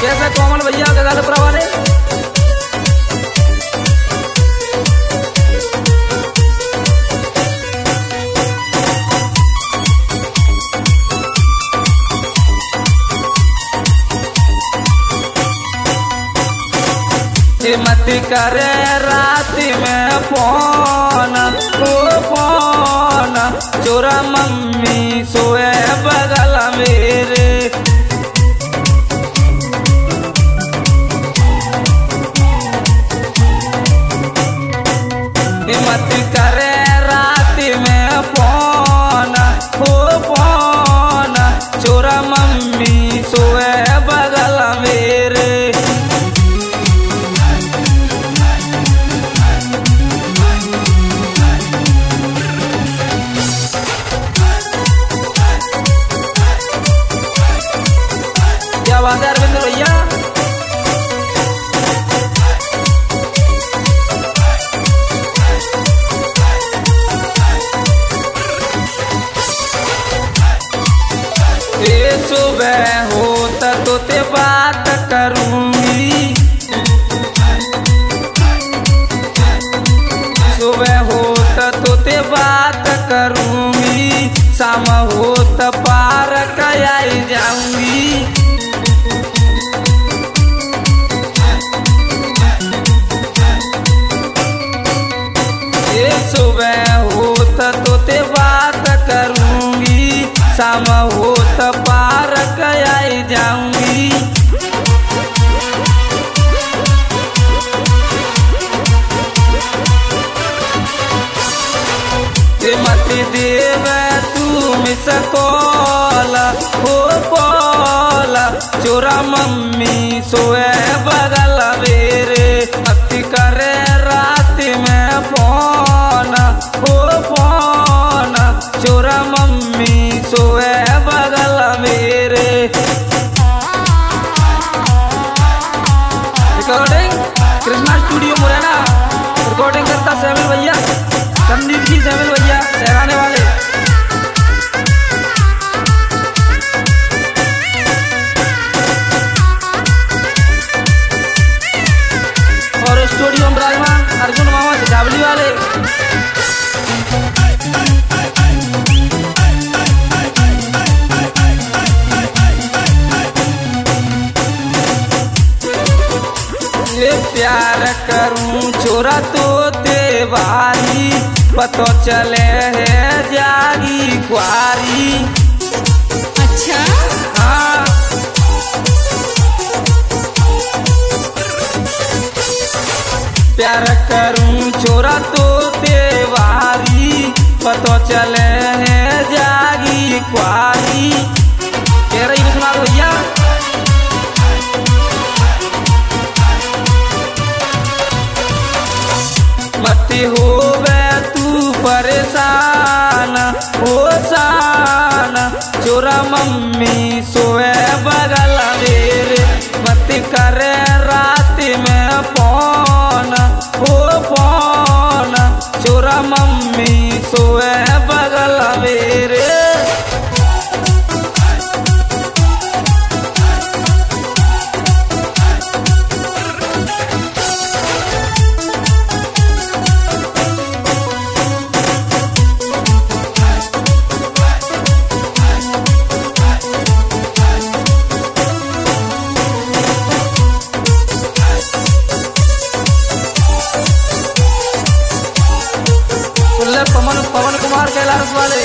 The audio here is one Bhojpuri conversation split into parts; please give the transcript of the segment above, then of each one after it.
कैसे कोमल भैया गगल प्रवाने मत करे रात में फोन चोरा मम्मी सोए बगल मेरे मत करे रात में फोन चोरा मम्मी सोए बगल मेरे बात है अरविंद भैया सुबह होता तो ते बात करूंगी सुबह होता तो ते बात करूंगी शाम होता पार्क आई जाऊंगी सुबह होता तो ते बात करूंगी शाम होता पार्क आई जाऊंगी मत देवे तू मिस कॉल हो पोला चोरा मम्मी सोए बगल मेरे मत करे रात में फोन चोरा मम्मी सोए बगल मेरे recording Krishna studio Morena recording करता सैमिल भैया संदीप जी सैमिल भैया सहराने वाले और स्टूडियो में राजमान अर्जुन मामा सिधावली वाले प्यार करूं छोरा तो तेवारी पतो चले है जागी कुआरी अच्छा हाँ प्यार करूं छोरा तो तेवारी पतो चले है जागी कुआरी कह रही सुना भैया मत होवे तू परेशान चोरा मम्मी सोए बगल मेरे मत करे रात में फोन चोरा मम्मी सोए बगल मेरे पवन कुमार कैलाश वाले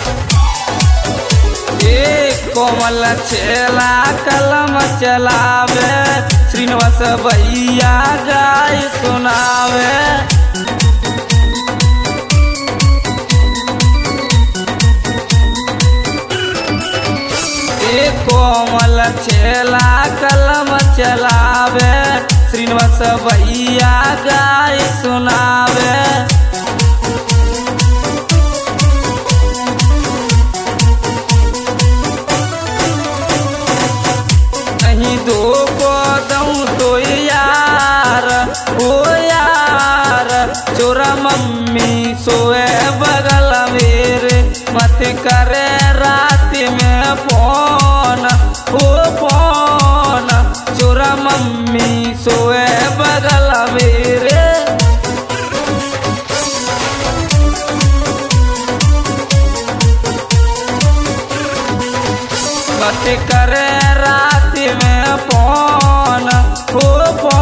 कोमल चला कलम चलावे श्रीनिवास भैया गाय सुनावे कोमल चला कलम चलावे श्रीनिवास भैया गाय सुनावे दो को दूं तो यार चोरा मम्मी सोए बगल मेरे मत करे रात में फोन चोरा बात करे रात में फोन हो फोन